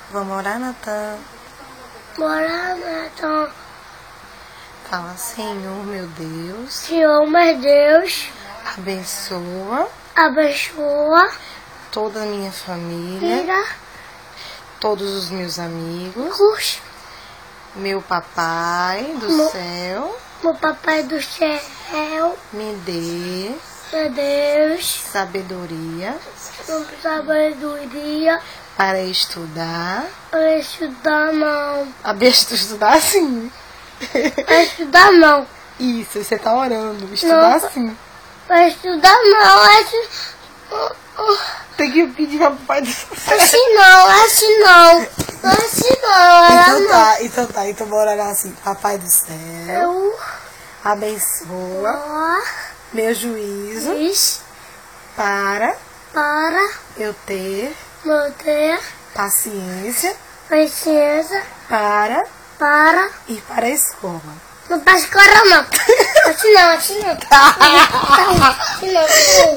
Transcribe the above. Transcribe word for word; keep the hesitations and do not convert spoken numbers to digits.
Vamos orar, Natan. Bora, Natan. Fala, Senhor, meu Deus. Senhor, meu Deus, Abençoa abençoa toda a minha família, filha, todos os meus amigos, os, meu papai do Mo- céu. meu papai do céu, Me dê meu Deus, sabedoria não sabedoria para estudar. para estudar não, A besta estudar assim. para estudar não, Isso, você tá orando. Estudar Não. assim. para estudar não, assim, Tem que pedir para o papai do céu. assim não, assim não, assim não, ela Então não. tá, então tá. Então bora orar assim. Papai do céu, Eu abençoa vou meu juízo diz para para eu ter não ter paciência paciência para para ir para a escola. não passa agora não, assim não, assim não, assim não, assim não.